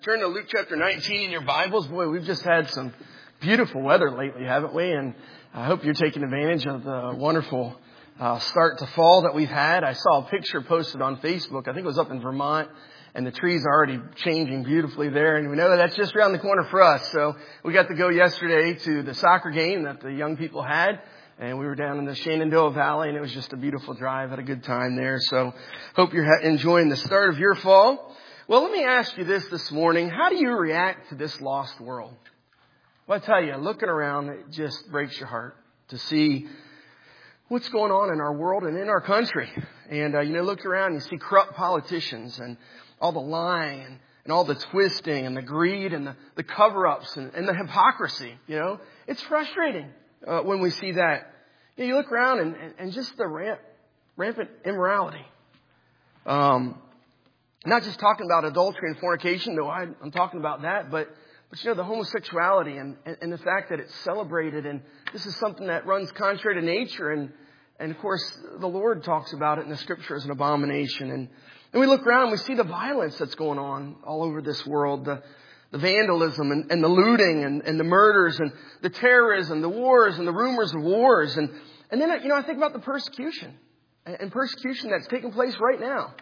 Turn to Luke chapter 19 in your Bibles. Boy, we've just had some beautiful weather lately, haven't we? And I hope you're taking advantage of the wonderful start to fall that we've had. I saw a picture posted on Facebook. I think it was up in Vermont, and the trees are already changing beautifully there. And we know that's just around the corner for us. So we got to go yesterday to the soccer game that the young people had. And we were down in the Shenandoah Valley, and it was just a beautiful drive. Had a good time there. So hope you're enjoying the start of your fall. Well, let me ask you this morning. How do you react to this lost world? Well, I tell you, looking around, it just breaks your heart to see what's going on in our world and in our country. And, look around, you see corrupt politicians and all the lying and all the twisting and the greed and the cover-ups and the hypocrisy. It's frustrating when we see that. You look around and just the rampant immorality. Not just talking about adultery and fornication, though I'm talking about that, but the homosexuality and the fact that it's celebrated, and this is something that runs contrary to nature, and of course the Lord talks about it in the Scripture as an abomination. And we look around and we see the violence that's going on all over this world, the vandalism and the looting and the murders and the terrorism, the wars and the rumors of wars, and then I think about the persecution and persecution that's taking place right now.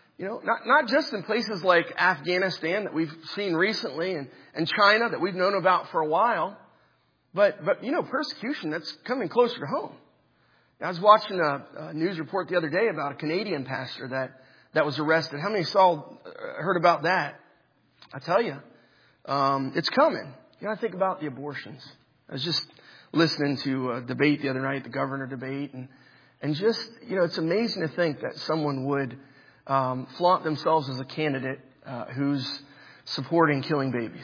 Not just in places like Afghanistan that we've seen recently and China that we've known about for a while, but persecution that's coming closer to home. I was watching a news report the other day about a Canadian pastor that was arrested. How many heard about that? I tell you, it's coming. I think about the abortions. I was just listening to a debate the other night, the governor debate, and just, it's amazing to think that someone would flaunt themselves as a candidate who's supporting killing babies.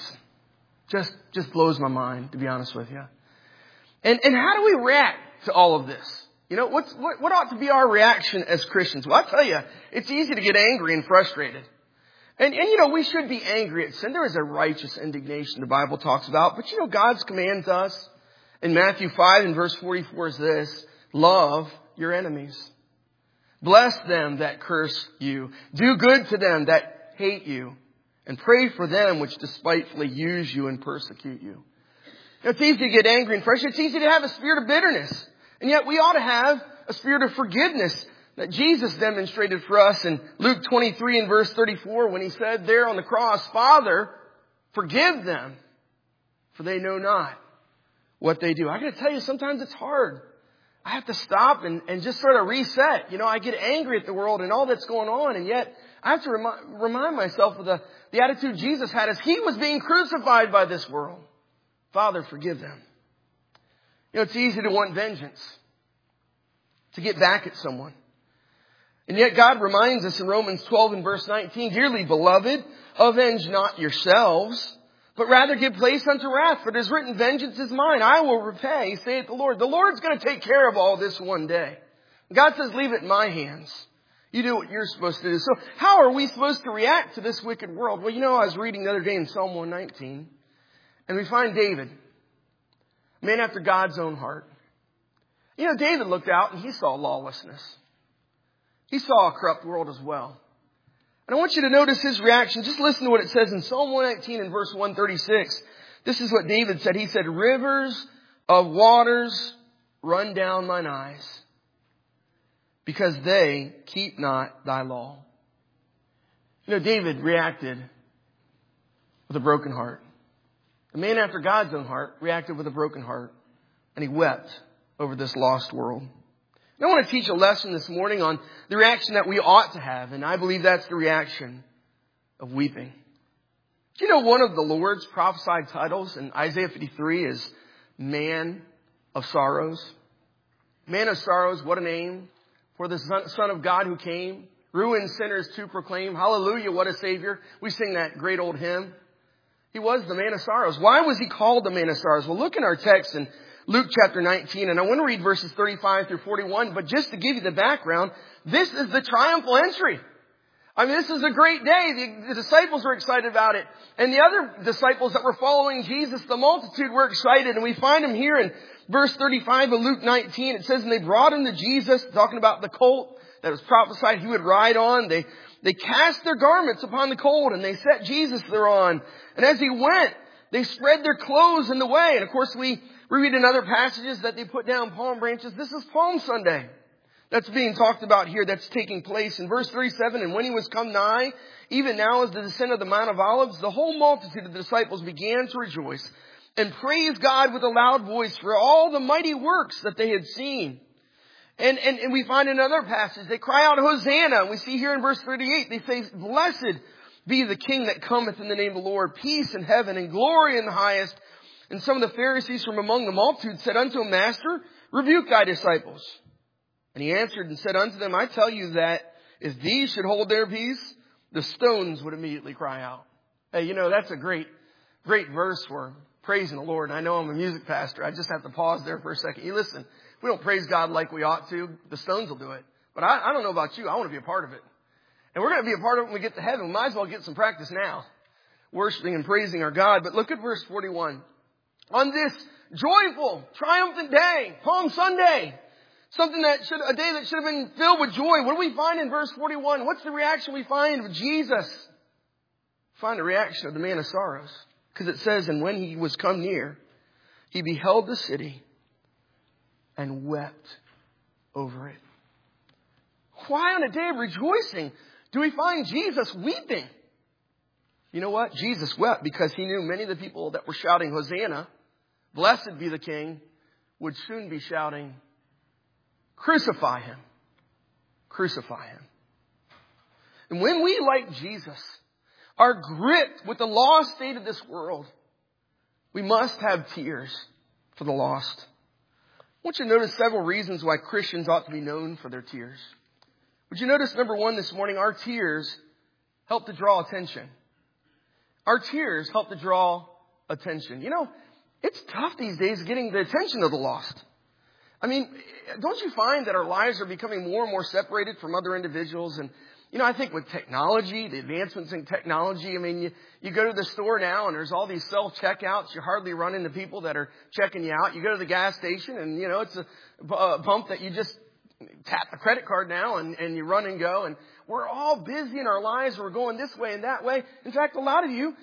Just blows my mind, to be honest with you. And how do we react to all of this? What ought to be our reaction as Christians? Well, I tell you, it's easy to get angry and frustrated. And we should be angry at sin. There is a righteous indignation the Bible talks about. But God's commands us in Matthew 5 and verse 44 is this: love your enemies. Bless them that curse you. Do good to them that hate you. And pray for them which despitefully use you and persecute you. It's easy to get angry and frustrated. It's easy to have a spirit of bitterness. And yet we ought to have a spirit of forgiveness that Jesus demonstrated for us in Luke 23 and verse 34 when he said there on the cross, Father, forgive them, for they know not what they do. I got to tell you, sometimes it's hard. I have to stop and just sort of reset. I get angry at the world and all that's going on. And yet I have to remind myself of the attitude Jesus had as he was being crucified by this world. Father, forgive them. It's easy to want vengeance, to get back at someone. And yet God reminds us in Romans 12 and verse 19, Dearly beloved, avenge not yourselves, but rather give place unto wrath, for it is written, vengeance is mine, I will repay, saith the Lord. The Lord's going to take care of all this one day. God says, leave it in my hands. You do what you're supposed to do. So how are we supposed to react to this wicked world? Well, I was reading the other day in Psalm 119, and we find David, a man after God's own heart. David looked out and he saw lawlessness. He saw a corrupt world as well. And I want you to notice his reaction. Just listen to what it says in Psalm 119 and verse 136. This is what David said. He said, rivers of waters run down mine eyes, because they keep not thy law. David reacted with a broken heart. A man after God's own heart reacted with a broken heart, and he wept over this lost world. I want to teach a lesson this morning on the reaction that we ought to have, and I believe that's the reaction of weeping. Do you know one of the Lord's prophesied titles in Isaiah 53 is Man of Sorrows? Man of Sorrows, what a name for the Son of God who came, ruined sinners to proclaim. Hallelujah, what a Savior. We sing that great old hymn. He was the Man of Sorrows. Why was he called the Man of Sorrows? Well, look in our text in Luke chapter 19, and I want to read verses 35 through 41, but just to give you the background, this is the triumphal entry. This is a great day. The disciples were excited about it. And the other disciples that were following Jesus, the multitude, were excited. And we find him here in verse 35 of Luke 19. It says, and they brought him to Jesus, talking about the colt that was prophesied he would ride on. They they cast their garments upon the cold and they set Jesus thereon. And as he went, they spread their clothes in the way. And of course we read in other passages that they put down palm branches. This is Palm Sunday. That's being talked about here. That's taking place in verse 37. And when he was come nigh, even now as the descent of the Mount of Olives, the whole multitude of the disciples began to rejoice and praise God with a loud voice for all the mighty works that they had seen. And we find in another passage, they cry out, Hosanna. And we see here in verse 38, they say, blessed be the King that cometh in the name of the Lord, peace in heaven and glory in the highest. And some of the Pharisees from among the multitude said unto him, Master, rebuke thy disciples. And he answered and said unto them, I tell you that if these should hold their peace, the stones would immediately cry out. Hey, that's a great verse for praising the Lord. And I know I'm a music pastor. I just have to pause there for a second. You listen, if we don't praise God like we ought to, the stones will do it. But I don't know about you. I want to be a part of it. And we're going to be a part of it when we get to heaven. We might as well get some practice now, worshiping and praising our God. But look at verse 41. On this joyful, triumphant day, Palm Sunday, a day that should have been filled with joy. What do we find in verse 41? What's the reaction we find of Jesus? We find the reaction of the man of sorrows. Because it says, and when he was come near, he beheld the city and wept over it. Why on a day of rejoicing do we find Jesus weeping? You know what? Jesus wept because he knew many of the people that were shouting, Hosanna, blessed be the King, would soon be shouting, crucify him. Crucify him. And when we, like Jesus, are gripped with the lost state of this world, we must have tears for the lost. I want you to notice several reasons why Christians ought to be known for their tears. Would you notice, number one, this morning, our tears help to draw attention. Our tears help to draw attention. It's tough these days getting the attention of the lost. I mean, don't you find that our lives are becoming more and more separated from other individuals? And, I think with technology, the advancements in technology, I mean, you go to the store now and there's all these self-checkouts. You hardly run into people that are checking you out. You go to the gas station and, it's a pump that you just tap the credit card now and you run and go. And we're all busy in our lives. We're going this way and that way. In fact, a lot of you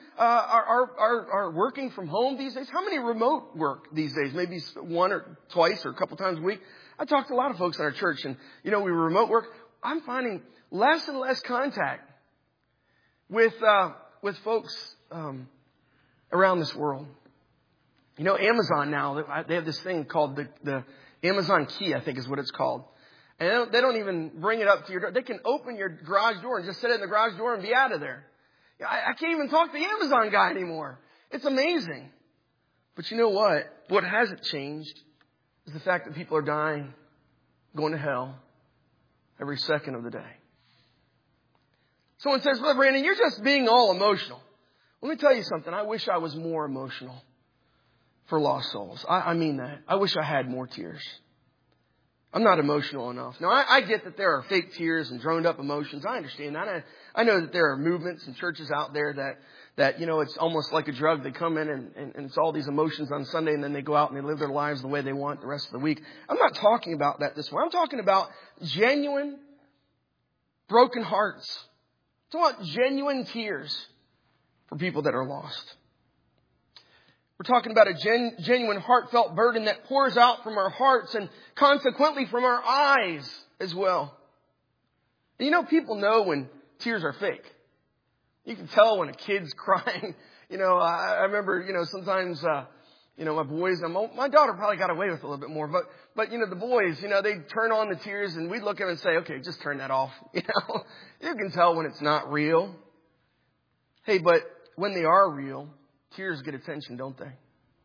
are working from home these days. How many remote work these days? Maybe one or twice or a couple times a week. I talked to a lot of folks in our church and, we remote work. I'm finding less and less contact with folks around this world. Amazon now, they have this thing called the Amazon Key, I think is what it's called. And they don't even bring it up to your door. They can open your garage door and just sit in the garage door and be out of there. I can't even talk to the Amazon guy anymore. It's amazing. But you know what? What hasn't changed is the fact that people are dying, going to hell every second of the day. Someone says, Brother Brandon, you're just being all emotional. Let me tell you something. I wish I was more emotional for lost souls. I mean that. I wish I had more tears. I'm not emotional enough. Now, I get that there are fake tears and droned up emotions. I understand that. I know that there are movements and churches out there that it's almost like a drug. They come in and it's all these emotions on Sunday and then they go out and they live their lives the way they want the rest of the week. I'm not talking about that this way. I'm talking about genuine, broken hearts. I'm talking about genuine tears for people that are lost. We're talking about a genuine heartfelt burden that pours out from our hearts and consequently from our eyes as well. And people know when tears are fake. You can tell when a kid's crying. I remember, sometimes, my boys, my daughter probably got away with it a little bit more, but the boys, they'd turn on the tears and we'd look at them and say, okay, just turn that off. You can tell when it's not real. Hey, but when they are real, tears get attention, don't they?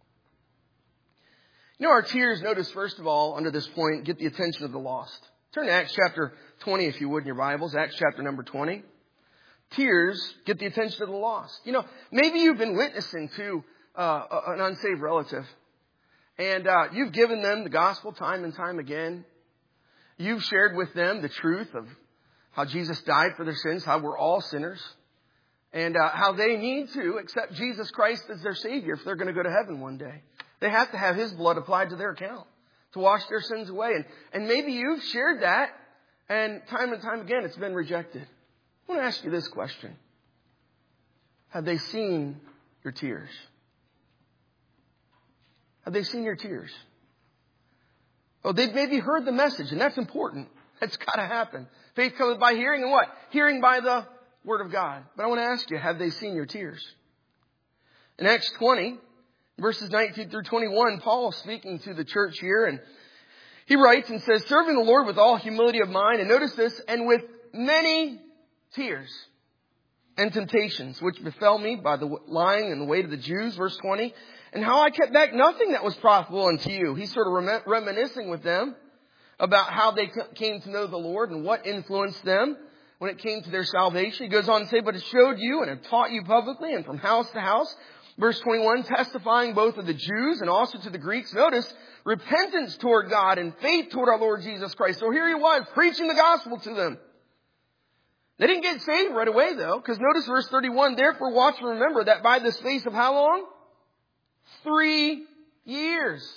Our tears, notice first of all, under this point, get the attention of the lost. Turn to Acts chapter 20, if you would, in your Bibles. Acts chapter number 20. Tears get the attention of the lost. Maybe you've been witnessing to an unsaved relative. And you've given them the gospel time and time again. You've shared with them the truth of how Jesus died for their sins, how we're all sinners. And how they need to accept Jesus Christ as their Savior if they're going to go to heaven one day. They have to have His blood applied to their account to wash their sins away. And maybe you've shared that, and time again it's been rejected. I want to ask you this question. Have they seen your tears? Have they seen your tears? Oh, they've maybe heard the message, and that's important. That's got to happen. Faith comes by hearing, and what? Hearing by the Word of God. But I want to ask you, have they seen your tears? In Acts 20, verses 19 through 21, Paul is speaking to the church here, and he writes and says, serving the Lord with all humility of mind, and notice this, and with many tears and temptations, which befell me by the lying and the weight of the Jews, verse 20, and how I kept back nothing that was profitable unto you. He's sort of reminiscing with them about how they came to know the Lord and what influenced them when it came to their salvation. He goes on to say, but it showed you and have taught you publicly and from house to house. Verse 21, testifying both of the Jews and also to the Greeks. Notice, repentance toward God and faith toward our Lord Jesus Christ. So here he was, preaching the gospel to them. They didn't get saved right away, though, because notice verse 31, therefore watch and remember that by the space of how long? 3 years.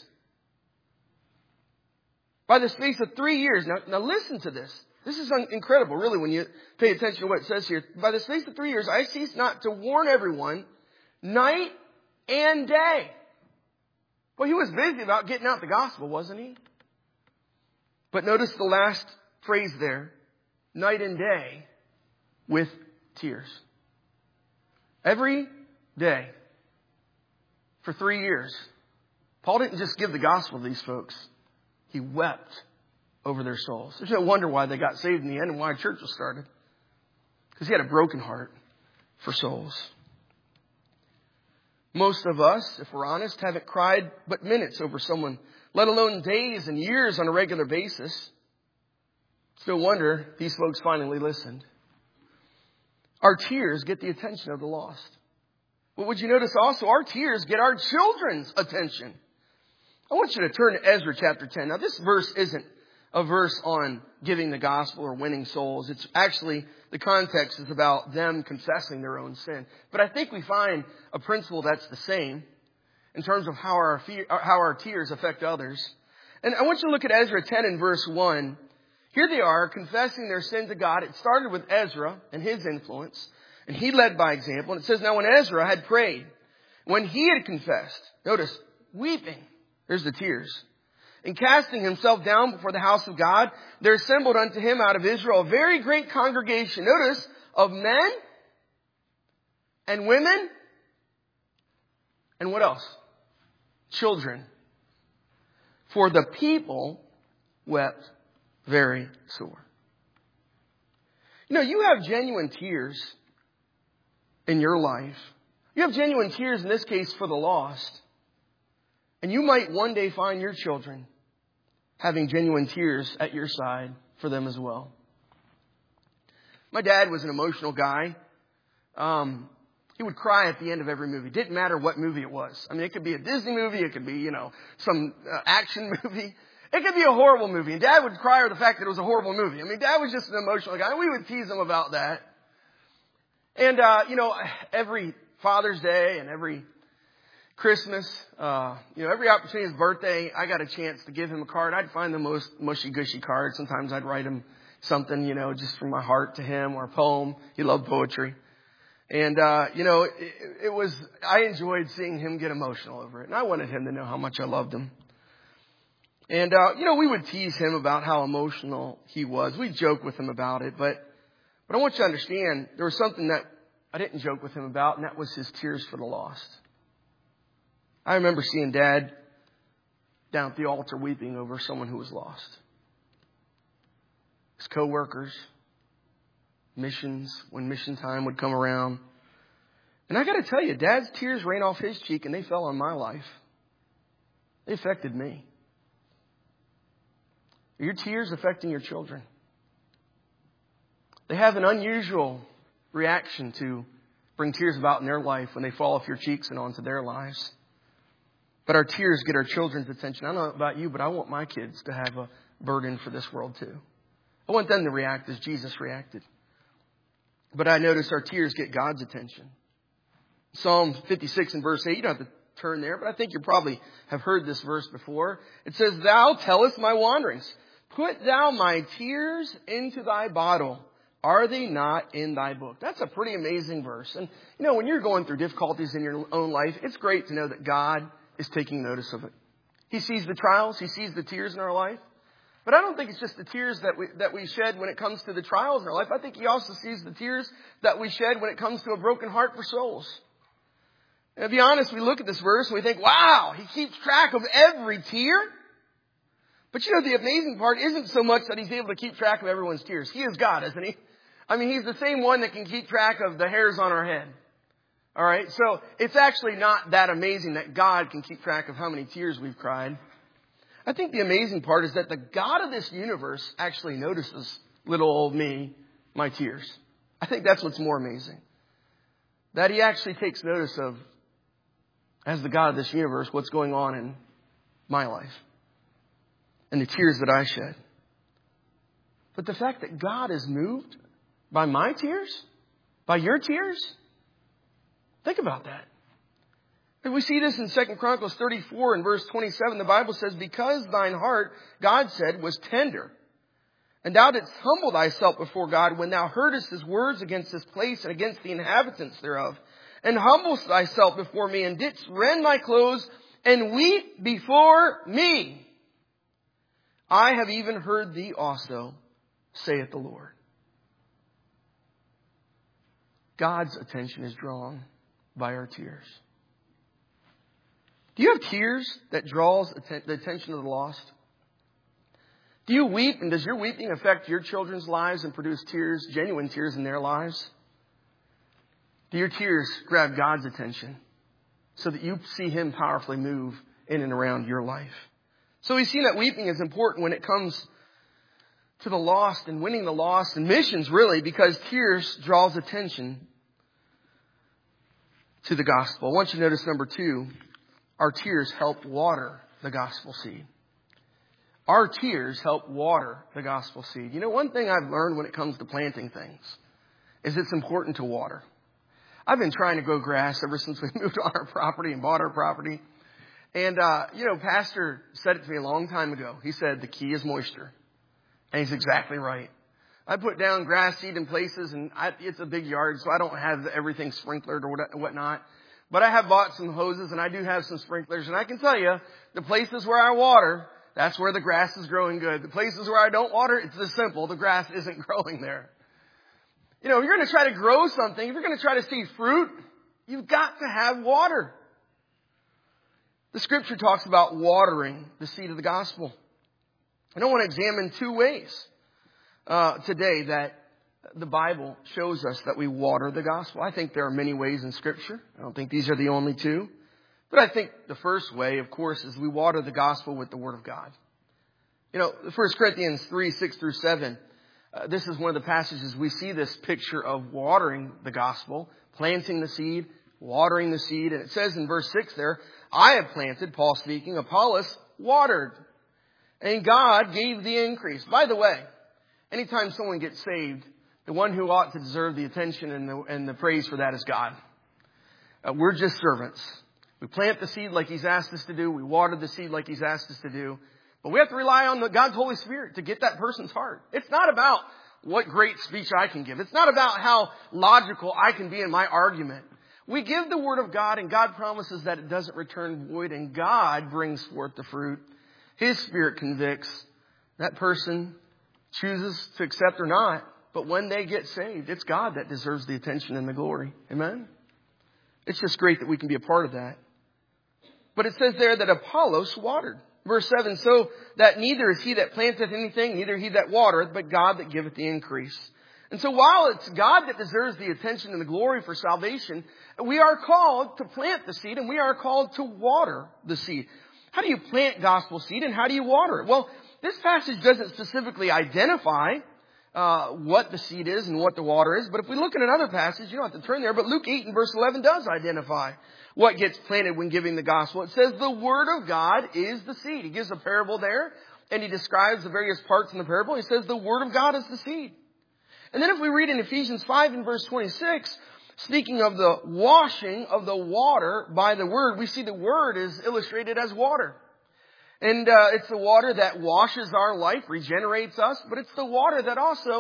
By the space of 3 years. Now listen to this. This is incredible, really, when you pay attention to what it says here. By the space of 3 years, I cease not to warn everyone night and day. Well, he was busy about getting out the gospel, wasn't he? But notice the last phrase there. Night and day with tears. Every day for 3 years. Paul didn't just give the gospel to these folks. He wept over their souls. There's no wonder why they got saved in the end and why a church was started. Because he had a broken heart for souls. Most of us, if we're honest, haven't cried but minutes over someone, let alone days and years on a regular basis. It's no wonder these folks finally listened. Our tears get the attention of the lost. But would you notice also, our tears get our children's attention. I want you to turn to Ezra chapter 10. Now, this verse isn't a verse on giving the gospel or winning souls. It's actually, the context is about them confessing their own sin. But I think we find a principle that's the same in terms of how our tears affect others. And I want you to look at Ezra 10 and verse 1. Here they are confessing their sin to God. It started with Ezra and his influence. And he led by example. And it says, now when Ezra had prayed, when he had confessed, notice, weeping, there's the tears, and casting himself down before the house of God, there assembled unto him out of Israel a very great congregation, notice, of men and women and what else? Children. For the people wept very sore. You know, you have genuine tears in your life. You have genuine tears in this case for the lost. And you might one day find your children having genuine tears at your side for them as well. My dad was an emotional guy. He would cry at the end of every movie. Didn't matter what movie it was. I mean, it could be a Disney movie. It could be, some action movie. It could be a horrible movie. And Dad would cry over the fact that it was a horrible movie. I mean, Dad was just an emotional guy. And we would tease him about that. And, every Father's Day and every Christmas, every opportunity, his birthday, I got a chance to give him a card. I'd find the most mushy-gushy card. Sometimes I'd write him something, just from my heart to him, or a poem. He loved poetry. And, I enjoyed seeing him get emotional over it. And I wanted him to know how much I loved him. And, we would tease him about how emotional he was. We'd joke with him about it. But I want you to understand, there was something that I didn't joke with him about, and that was his tears for the lost. I remember seeing Dad down at the altar weeping over someone who was lost. His coworkers, missions, when mission time would come around. And I got to tell you, Dad's tears ran off his cheek and they fell on my life. They affected me. Are your tears affecting your children? They have an unusual reaction to bring tears about in their life when they fall off your cheeks and onto their lives. But our tears get our children's attention. I don't know about you, but I want my kids to have a burden for this world too. I want them to react as Jesus reacted. But I notice our tears get God's attention. Psalm 56 and verse 8, you don't have to turn there, but I think you probably have heard this verse before. It says, Thou tellest my wanderings. Put thou my tears into thy bottle. Are they not in thy book? That's a pretty amazing verse. And, when you're going through difficulties in your own life, it's great to know that God is taking notice of it. He sees the trials. He sees the tears in our life. But I don't think it's just the tears that we shed when it comes to the trials in our life. I think He also sees the tears that we shed when it comes to a broken heart for souls. And to be honest, we look at this verse and we think, wow, He keeps track of every tear. But the amazing part isn't so much that He's able to keep track of everyone's tears. He is God, isn't He? I mean, He's the same one that can keep track of the hairs on our head. All right. So it's actually not that amazing that God can keep track of how many tears we've cried. I think the amazing part is that the God of this universe actually notices little old me, my tears. I think that's what's more amazing. That He actually takes notice of, as the God of this universe, what's going on in my life and the tears that I shed. But the fact that God is moved by my tears, by your tears, think about that. And we see this in 2 Chronicles 34 and verse 27. The Bible says, because thine heart, God said, was tender, and thou didst humble thyself before God when thou heardest His words against this place and against the inhabitants thereof, and humblest thyself before me, and didst rend thy clothes and weep before me. I have even heard thee also, saith the Lord. God's attention is drawn by our tears. Do you have tears that draws the attention of the lost? Do you weep, and does your weeping affect your children's lives and produce tears, genuine tears in their lives? Do your tears grab God's attention so that you see Him powerfully move in and around your life? So we see that weeping is important when it comes to the lost and winning the lost and missions, really, because tears draws attention to the gospel. I want you to notice number 2, our tears help water the gospel seed. Our tears help water the gospel seed. One thing I've learned when it comes to planting things is it's important to water. I've been trying to grow grass ever since we moved on our property and bought our property. And, Pastor said it to me a long time ago. He said, the key is moisture. And he's exactly right. I put down grass seed in places, and it's a big yard, so I don't have everything sprinklered or whatnot. But I have bought some hoses, and I do have some sprinklers. And I can tell you, the places where I water, that's where the grass is growing good. The places where I don't water, it's this simple. The grass isn't growing there. If you're going to try to grow something, if you're going to try to see fruit, you've got to have water. The Scripture talks about watering the seed of the gospel. And I want to examine 2 ways today that the Bible shows us that we water the gospel. I think there are many ways in Scripture. I don't think these are the only 2. But I think the first way, of course, is we water the gospel with the Word of God. 1 Corinthians 3, 6 through 7. This is one of the passages we see this picture of watering the gospel, planting the seed, watering the seed. And it says in verse 6 there, I have planted, Paul speaking, Apollos watered, and God gave the increase. By the way, anytime someone gets saved, the one who ought to deserve the attention and the praise for that is God. We're just servants. We plant the seed like He's asked us to do. We water the seed like He's asked us to do. But we have to rely on God's Holy Spirit to get that person's heart. It's not about what great speech I can give. It's not about how logical I can be in my argument. We give the Word of God, and God promises that it doesn't return void, and God brings forth the fruit. His Spirit convicts. That person chooses to accept or not. But when they get saved, it's God that deserves the attention and the glory. Amen? It's just great that we can be a part of that. But it says there that Apollos watered. Verse 7, so that neither is he that planteth anything, neither he that watereth, but God that giveth the increase. And so while it's God that deserves the attention and the glory for salvation, we are called to plant the seed and we are called to water the seed. How do you plant gospel seed and how do you water it? Well, this passage doesn't specifically identify what the seed is and what the water is. But if we look at another passage, you don't have to turn there, but Luke 8 and verse 11 does identify what gets planted when giving the gospel. It says the Word of God is the seed. He gives a parable there, and he describes the various parts in the parable. He says the Word of God is the seed. And then if we read in Ephesians 5 and verse 26, speaking of the washing of the water by the Word, we see the Word is illustrated as water. And it's the water that washes our life, regenerates us, but it's the water that also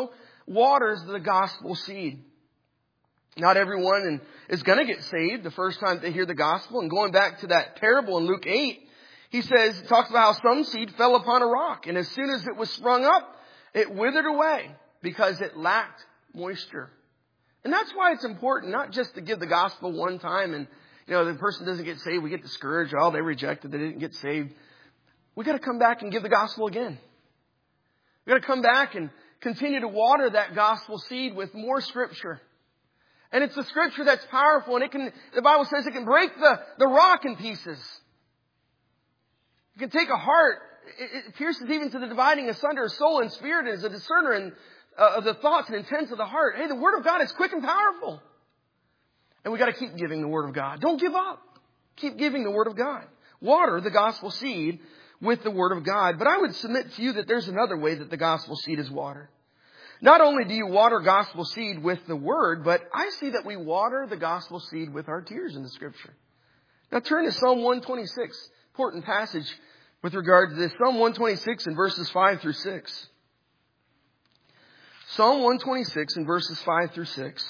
waters the gospel seed. Not everyone is going to get saved the first time they hear the gospel. And going back to that parable in Luke 8, he talks about how some seed fell upon a rock. And as soon as it was sprung up, it withered away because it lacked moisture. And that's why it's important not just to give the gospel one time and, the person doesn't get saved. We get discouraged. Oh, they rejected. They didn't get saved. We got to come back and give the gospel again. We got to come back and continue to water that gospel seed with more scripture. And it's the scripture that's powerful, and the Bible says it can break the rock in pieces. It can take a heart. It pierces even to the dividing asunder of soul and spirit, and is a discerner of the thoughts and intents of the heart. Hey, the Word of God is quick and powerful. And we got to keep giving the Word of God. Don't give up. Keep giving the Word of God. Water the gospel seed with the Word of God. But I would submit to you that there's another way that the gospel seed is watered. Not only do you water gospel seed with the Word, but I see that we water the gospel seed with our tears in the Scripture. Now turn to Psalm 126. Important passage with regard to this. Psalm 126 and verses 5 through 6. Psalm 126 and verses 5 through 6.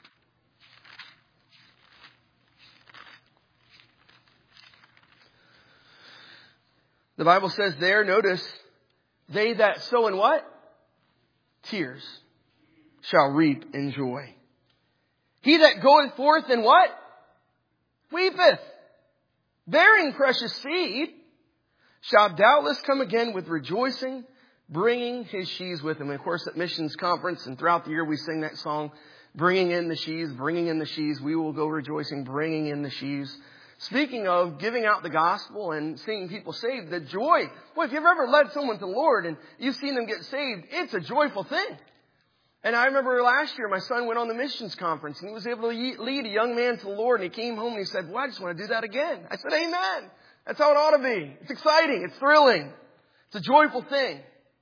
The Bible says there, notice, they that sow in what? Tears shall reap in joy. He that goeth forth in what? Weepeth. Bearing precious seed shall doubtless come again with rejoicing, bringing his sheaves with him. And of course, at missions conference and throughout the year we sing that song, bringing in the sheaves, bringing in the sheaves. We will go rejoicing, bringing in the sheaves. Speaking of giving out the gospel and seeing people saved, the joy. Well, if you've ever led someone to the Lord and you've seen them get saved, it's a joyful thing. And I remember last year my son went on the missions conference and he was able to lead a young man to the Lord, and he came home and he said, well, I just want to do that again. I said, amen. That's how it ought to be. It's exciting. It's thrilling. It's a joyful thing.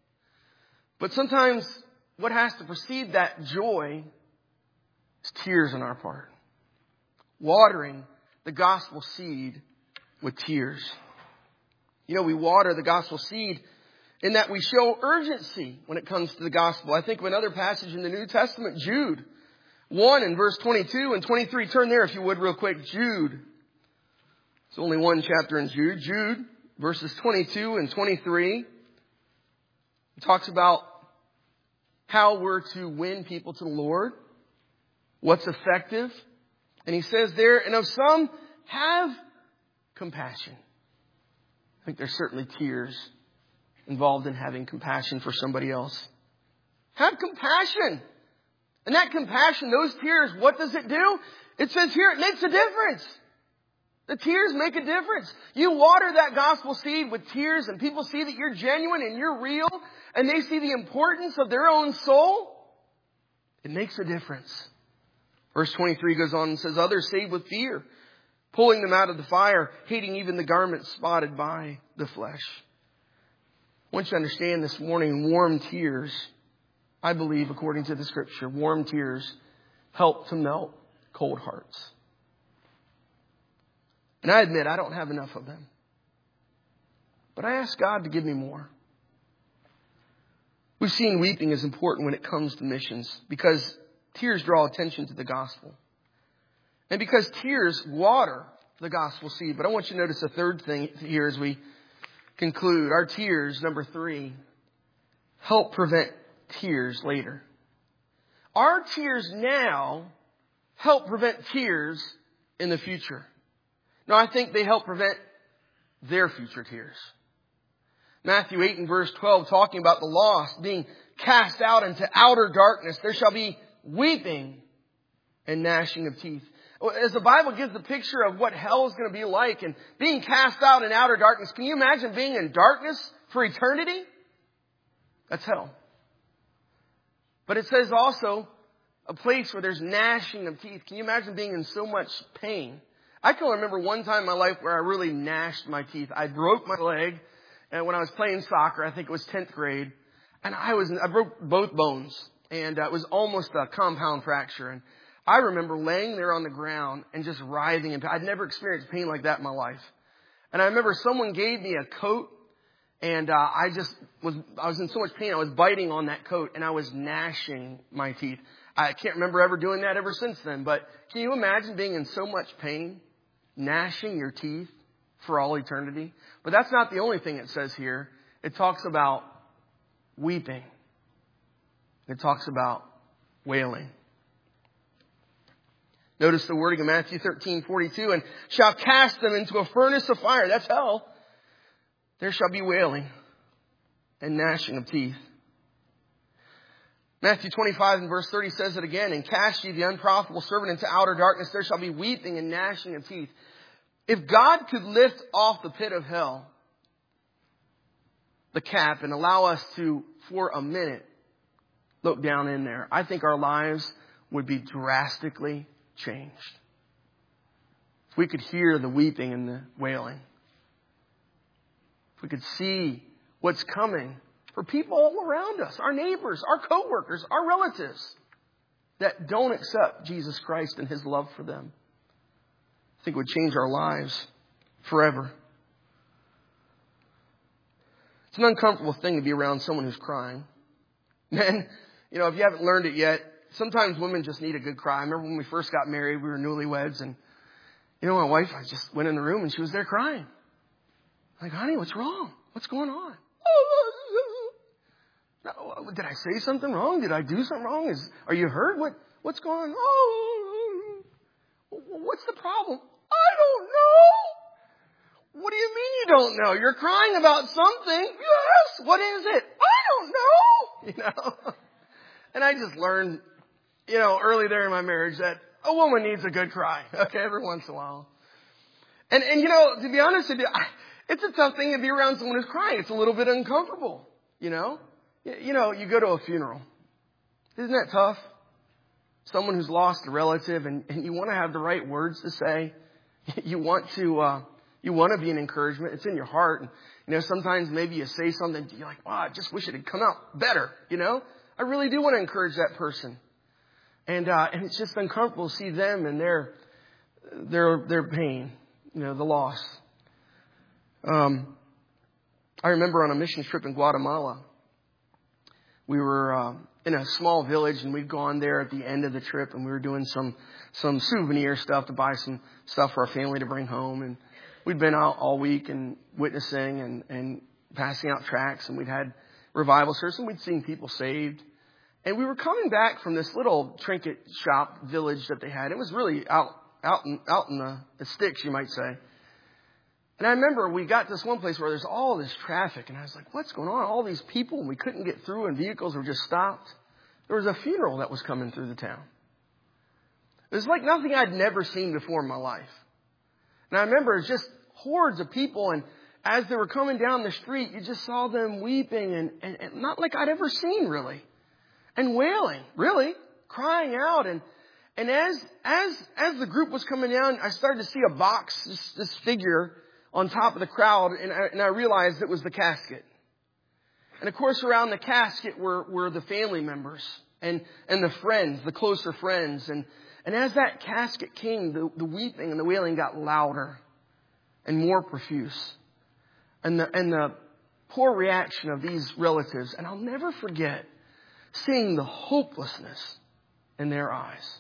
But sometimes what has to precede that joy is tears on our part. Watering the gospel seed with tears. We water the gospel seed in that we show urgency when it comes to the gospel. I think of another passage in the New Testament, Jude 1 and verse 22 and 23. Turn there if you would real quick. Jude. It's only one chapter in Jude. Jude verses 22 and 23. It talks about how we're to win people to the Lord. What's effective. And he says there, and of some have compassion. I think there's certainly tears involved in having compassion for somebody else. Have compassion. And that compassion, those tears, what does it do? It says here, it makes a difference. The tears make a difference. You water that gospel seed with tears and people see that you're genuine and you're real and they see the importance of their own soul. It makes a difference. Verse 23 goes on and says, others saved with fear, pulling them out of the fire, hating even the garments spotted by the flesh. I want you to understand this morning, warm tears, I believe, according to the Scripture, warm tears help to melt cold hearts. And I admit I don't have enough of them. But I ask God to give me more. We've seen weeping is important when it comes to missions because tears draw attention to the gospel. And because tears water the gospel seed. But I want you to notice a third thing here as we conclude. Our tears, number 3, help prevent tears later. Our tears now help prevent tears in the future. Now, I think they help prevent their future tears. Matthew 8 and verse 12, talking about the lost being cast out into outer darkness. There shall be weeping and gnashing of teeth. As the Bible gives the picture of what hell is going to be like and being cast out in outer darkness, can you imagine being in darkness for eternity? That's hell. But it says also a place where there's gnashing of teeth. Can you imagine being in so much pain? I can remember one time in my life where I really gnashed my teeth. I broke my leg, and when I was playing soccer, I think it was 10th grade, and I broke both bones, and it was almost a compound fracture. And I remember laying there on the ground and just writhing in pain. I'd never experienced pain like that in my life. And I remember someone gave me a coat And I was in so much pain. I was biting on that coat and I was gnashing my teeth. I can't remember ever doing that ever since then. But can you imagine being in so much pain, gnashing your teeth for all eternity? But that's not the only thing it says here. It talks about weeping. It talks about wailing. Notice the wording of Matthew 13:42, and shall cast them into a furnace of fire. That's hell. There shall be wailing and gnashing of teeth. Matthew 25 and verse 30 says it again, and cast ye the unprofitable servant into outer darkness. There shall be weeping and gnashing of teeth. If God could lift off the pit of hell the cap and allow us to, for a minute, look down in there, I think our lives would be drastically changed. If we could hear the weeping and the wailing. If we could see what's coming for people all around us, our neighbors, our coworkers, our relatives that don't accept Jesus Christ and His love for them. I think it would change our lives forever. It's an uncomfortable thing to be around someone who's crying. Men, if you haven't learned it yet, sometimes women just need a good cry. I remember when we first got married, we were newlyweds, and my wife, I just went in the room and she was there crying. I'm like, honey, what's wrong? What's going on? No, did I say something wrong? Did I do something wrong? Are you hurt? What's going on? Oh, what's the problem? I don't know. What do you mean you don't know? You're crying about something. Yes. What is it? I don't know. And I just learned, early there in my marriage that a woman needs a good cry. Okay. Every once in a while. And to be honest with you, it's a tough thing to be around someone who's crying. It's a little bit uncomfortable, you go to a funeral. Isn't that tough? Someone who's lost a relative and you want to have the right words to say. You want to be an encouragement. It's in your heart. And, sometimes maybe you say something, you're like, wow, I just wish it had come out better. I really do want to encourage that person. And it's just uncomfortable to see them and their pain, the loss. I remember on a mission trip in Guatemala, we were in a small village and we'd gone there at the end of the trip and we were doing some souvenir stuff to buy some stuff for our family to bring home. And we'd been out all week and witnessing and passing out tracts, and we'd had revival service and we'd seen people saved. And we were coming back from this little trinket shop village that they had. It was really out in the sticks, you might say. And I remember we got to this one place where there's all this traffic. And I was like, what's going on? All these people, and we couldn't get through and vehicles were just stopped. There was a funeral that was coming through the town. It was like nothing I'd never seen before in my life. And I remember it was just hordes of people. And as they were coming down the street, you just saw them weeping and not like I'd ever seen really. And wailing, really, crying out. And as the group was coming down, I started to see a box, this figure on top of the crowd, and I realized it was the casket. And of course, around the casket were the family members and the friends, the closer friends. And as that casket came, the weeping and the wailing got louder and more profuse. And the poor reaction of these relatives, and I'll never forget seeing the hopelessness in their eyes.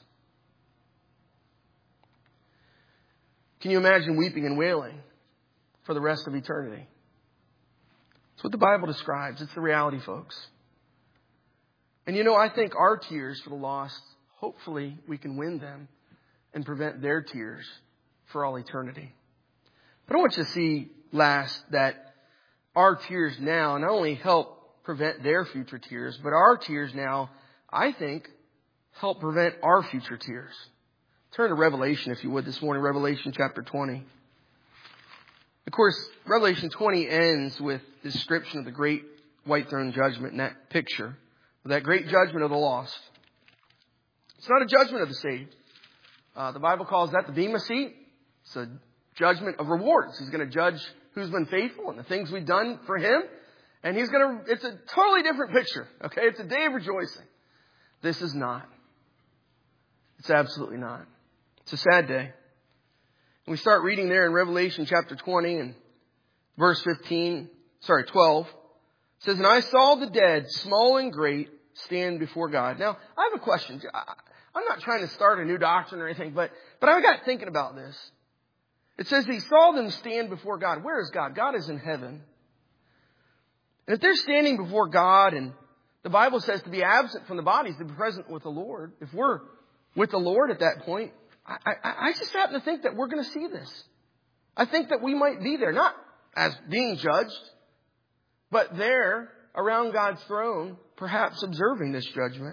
Can you imagine weeping and wailing for the rest of eternity? It's what the Bible describes. It's the reality, folks. And I think our tears for the lost, hopefully we can win them and prevent their tears for all eternity. But I want you to see last that our tears now not only help prevent their future tears, but our tears now, I think, help prevent our future tears. Turn to Revelation, if you would, this morning, Revelation chapter 20. Of course, Revelation 20 ends with the description of the great white throne judgment in that picture, that great judgment of the lost. It's not a judgment of the saved. The Bible calls that the Bema seat. It's a judgment of rewards. He's going to judge who's been faithful and the things we've done for Him. And it's a totally different picture. Okay. It's a day of rejoicing. This is not. It's absolutely not. It's a sad day. And we start reading there in Revelation chapter 20 and verse 15. 12. It says, and I saw the dead, small and great, stand before God. Now, I have a question. I'm not trying to start a new doctrine or anything, but I got thinking about this. It says he saw them stand before God. Where is God? God is in heaven. And if they're standing before God, and the Bible says to be absent from the bodies, to be present with the Lord. If we're with the Lord at that point, I just happen to think that we're going to see this. I think that we might be there, not as being judged, but there around God's throne, perhaps observing this judgment.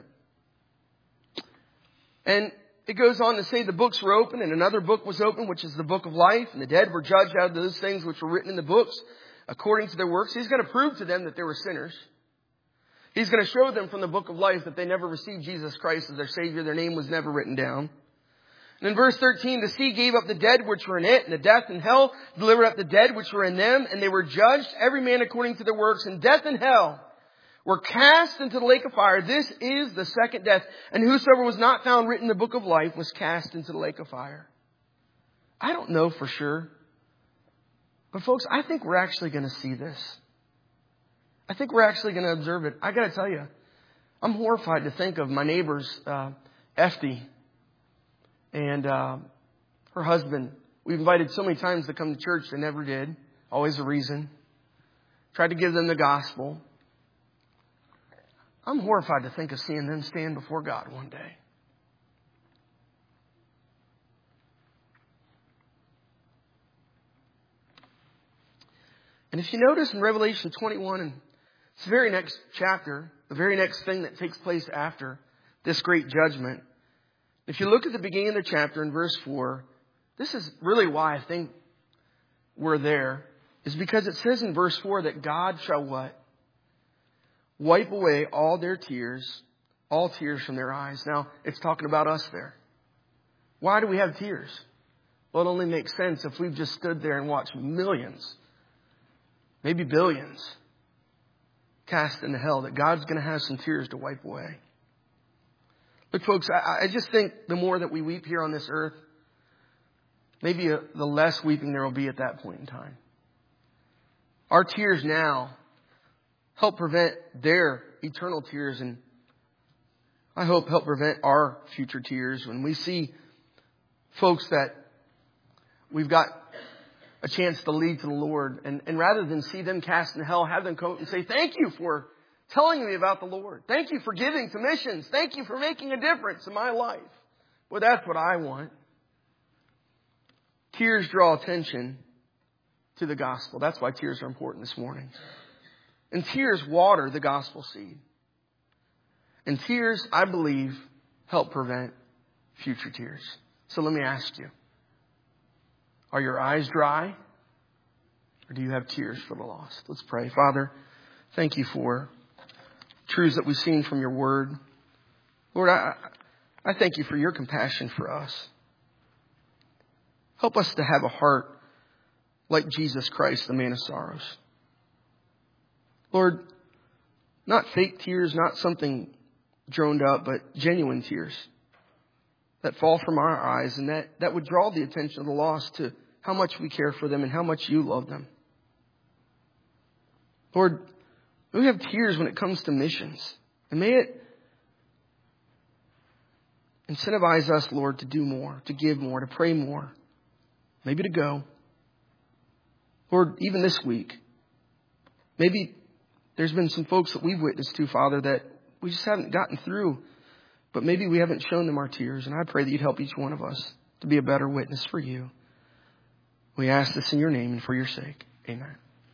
And it goes on to say the books were open, and another book was open, which is the book of life. And the dead were judged out of those things which were written in the books according to their works. He's going to prove to them that they were sinners. He's going to show them from the book of life that they never received Jesus Christ as their Savior. Their name was never written down. And in verse 13, the sea gave up the dead which were in it, and the death and hell delivered up the dead which were in them, and they were judged, every man according to their works. And death and hell were cast into the lake of fire. This is the second death. And whosoever was not found written in the book of life was cast into the lake of fire. I don't know for sure. But folks, I think we're actually going to see this. I think we're actually going to observe it. I got to tell you, I'm horrified to think of my neighbor's Efti and her husband. We've invited so many times to come to church. They never did. Always a reason. Tried to give them the gospel. I'm horrified to think of seeing them stand before God one day. And if you notice in Revelation 21, and it's the very next chapter, the very next thing that takes place after this great judgment. If you look at the beginning of the chapter in verse 4, this is really why I think we're there, is because it says in verse 4 that God shall what? Wipe away all their tears, all tears from their eyes. Now, it's talking about us there. Why do we have tears? Well, it only makes sense if we've just stood there and watched millions, maybe billions, cast into hell, that God's going to have some tears to wipe away. Look, folks, I just think the more that we weep here on this earth, maybe the less weeping there will be at that point in time. Our tears now help prevent their eternal tears, and I hope help prevent our future tears when we see folks that we've got a chance to lead to the Lord. And rather than see them cast in hell, have them come and say, thank you for telling me about the Lord. Thank you for giving to missions. Thank you for making a difference in my life. Well, that's what I want. Tears draw attention to the gospel. That's why tears are important this morning. And tears water the gospel seed. And tears, I believe, help prevent future tears. So let me ask you, are your eyes dry? Or do you have tears for the lost? Let's pray. Father, thank you for truths that we've seen from your word. Lord, I thank you for your compassion for us. Help us to have a heart like Jesus Christ, the man of sorrows. Lord, not fake tears, not something droned up, but genuine tears that fall from our eyes, and that would draw the attention of the lost to how much we care for them and how much you love them. Lord, may we have tears when it comes to missions. And may it incentivize us, Lord, to do more, to give more, to pray more, maybe to go. Lord, even this week, maybe there's been some folks that we've witnessed to, Father, that we just haven't gotten through. But maybe we haven't shown them our tears. And I pray that you'd help each one of us to be a better witness for you. We ask this in your name and for your sake. Amen.